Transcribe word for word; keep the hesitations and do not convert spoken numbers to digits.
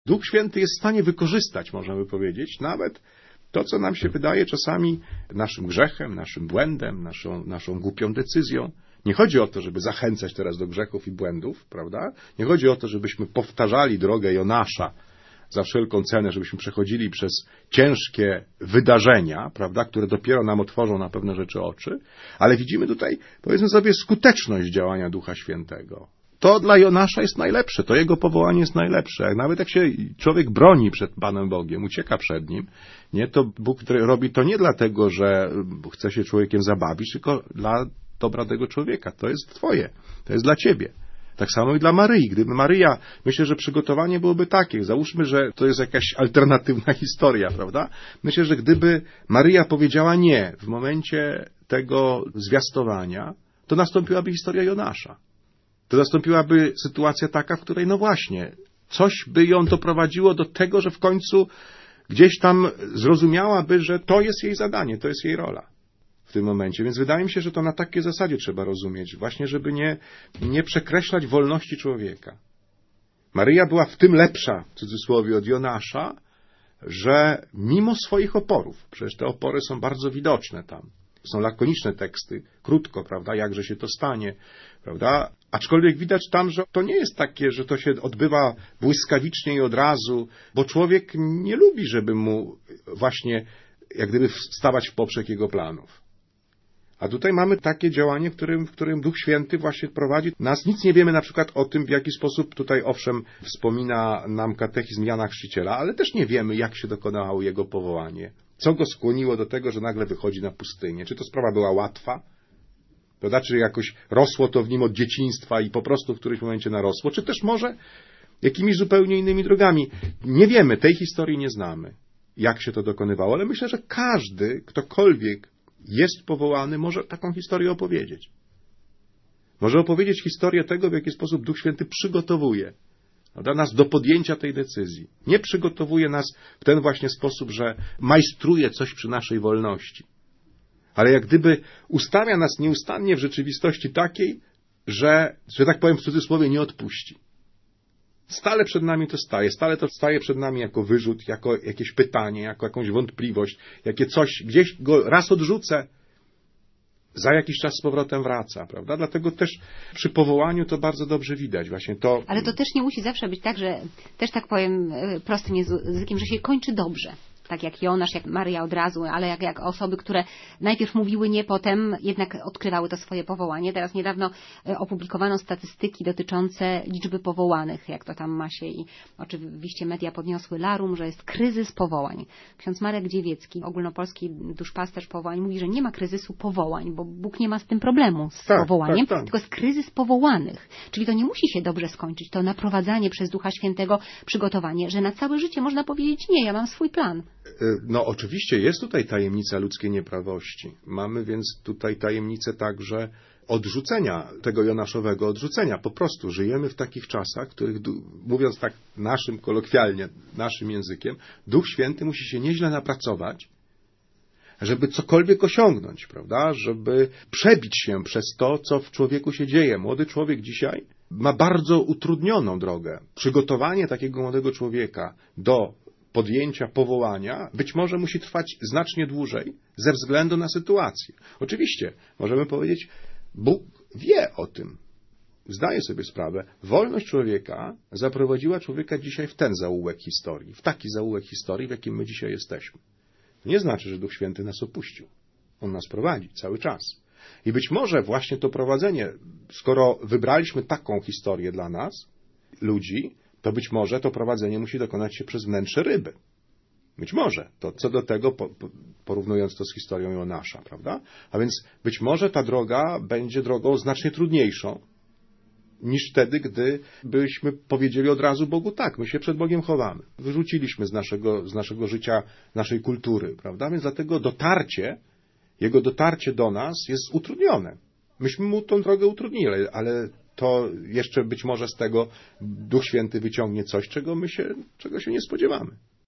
Duch Święty jest w stanie wykorzystać, możemy powiedzieć, nawet to, co nam się wydaje czasami naszym grzechem, naszym błędem, naszą, naszą głupią decyzją. Nie chodzi o to, żeby zachęcać teraz do grzechów i błędów, prawda? Nie chodzi o to, żebyśmy powtarzali drogę Jonasza za wszelką cenę, żebyśmy przechodzili przez ciężkie wydarzenia, prawda, które dopiero nam otworzą na pewne rzeczy oczy, ale widzimy tutaj, powiedzmy sobie, skuteczność działania Ducha Świętego. To dla Jonasza jest najlepsze, to jego powołanie jest najlepsze. Nawet jak się człowiek broni przed Panem Bogiem, ucieka przed Nim, nie, to Bóg robi to nie dlatego, że chce się człowiekiem zabawić, tylko dla dobra tego człowieka. To jest twoje, to jest dla ciebie. Tak samo i dla Maryi. Gdyby Maryja, myślę, że przygotowanie byłoby takie. Załóżmy, że to jest jakaś alternatywna historia, prawda? Myślę, że gdyby Maryja powiedziała nie w momencie tego zwiastowania, to nastąpiłaby historia Jonasza. To nastąpiłaby sytuacja taka, w której, no właśnie, coś by ją doprowadziło do tego, że w końcu gdzieś tam zrozumiałaby, że to jest jej zadanie, to jest jej rola w tym momencie. Więc wydaje mi się, że to na takiej zasadzie trzeba rozumieć, właśnie żeby nie, nie przekreślać wolności człowieka. Maryja była w tym lepsza, w cudzysłowie, od Jonasza, że mimo swoich oporów, przecież te opory są bardzo widoczne tam, są lakoniczne teksty, krótko, prawda, jakże się to stanie, prawda, aczkolwiek widać tam, że to nie jest takie, że to się odbywa błyskawicznie i od razu, bo człowiek nie lubi, żeby mu właśnie, jak gdyby wstawać w poprzek jego planów. A tutaj mamy takie działanie, w którym, w którym Duch Święty właśnie prowadzi nas. Nic nie wiemy na przykład o tym, w jaki sposób tutaj, owszem, wspomina nam katechizm Jana Chrzciciela, ale też nie wiemy, jak się dokonało jego powołanie. Co go skłoniło do tego, że nagle wychodzi na pustynię? Czy to sprawa była łatwa? To znaczy, jakoś rosło to w nim od dzieciństwa i po prostu w którymś momencie narosło? Czy też może jakimiś zupełnie innymi drogami? Nie wiemy, tej historii nie znamy, jak się to dokonywało, ale myślę, że każdy, ktokolwiek jest powołany, może taką historię opowiedzieć. Może opowiedzieć historię tego, w jaki sposób Duch Święty przygotowuje da nas do podjęcia tej decyzji. Nie przygotowuje nas w ten właśnie sposób, że majstruje coś przy naszej wolności. Ale jak gdyby ustawia nas nieustannie w rzeczywistości takiej, że, że tak powiem w cudzysłowie, nie odpuści. Stale przed nami to staje. Stale to staje przed nami jako wyrzut, jako jakieś pytanie, jako jakąś wątpliwość, jakie coś, gdzieś go raz odrzucę, za jakiś czas z powrotem wraca, prawda? Dlatego też przy powołaniu to bardzo dobrze widać właśnie to. Ale to też nie musi zawsze być tak, że też tak powiem prostym językiem, że się kończy dobrze. Tak jak Jonasz, jak Maryja od razu, ale jak, jak osoby, które najpierw mówiły nie, potem jednak odkrywały to swoje powołanie. Teraz niedawno opublikowano statystyki dotyczące liczby powołanych, jak to tam ma się i oczywiście media podniosły larum, że jest kryzys powołań. Ksiądz Marek Dziewiecki, ogólnopolski duszpasterz powołań, mówi, że nie ma kryzysu powołań, bo Bóg nie ma z tym problemu, z tak, powołaniem, tak, tak. tylko jest kryzys powołanych. Czyli to nie musi się dobrze skończyć, to naprowadzanie przez Ducha Świętego, przygotowanie, że na całe życie można powiedzieć nie, ja mam swój plan. No oczywiście jest tutaj tajemnica ludzkiej nieprawości. Mamy więc tutaj tajemnicę także odrzucenia, tego jonaszowego odrzucenia. Po prostu żyjemy w takich czasach, w których, mówiąc tak naszym kolokwialnie, naszym językiem, Duch Święty musi się nieźle napracować, żeby cokolwiek osiągnąć, prawda? Żeby przebić się przez to, co w człowieku się dzieje. Młody człowiek dzisiaj ma bardzo utrudnioną drogę. Przygotowanie takiego młodego człowieka do podjęcia powołania być może musi trwać znacznie dłużej ze względu na sytuację. Oczywiście, możemy powiedzieć, Bóg wie o tym, zdaje sobie sprawę. Wolność człowieka zaprowadziła człowieka dzisiaj w ten zaułek historii, w taki zaułek historii, w jakim my dzisiaj jesteśmy. To nie znaczy, że Duch Święty nas opuścił. On nas prowadzi cały czas. I być może właśnie to prowadzenie, skoro wybraliśmy taką historię dla nas, ludzi, to być może to prowadzenie musi dokonać się przez wnętrze ryby. Być może. To co do tego, porównując to z historią Jonasza, prawda? A więc być może ta droga będzie drogą znacznie trudniejszą niż wtedy, gdy byśmy powiedzieli od razu Bogu tak, my się przed Bogiem chowamy. Wyrzuciliśmy z naszego, z naszego życia, naszej kultury, prawda? Więc dlatego dotarcie, jego dotarcie do nas jest utrudnione. Myśmy mu tą drogę utrudnili, ale to jeszcze być może z tego Duch Święty wyciągnie coś, czego my się, czego się nie spodziewamy.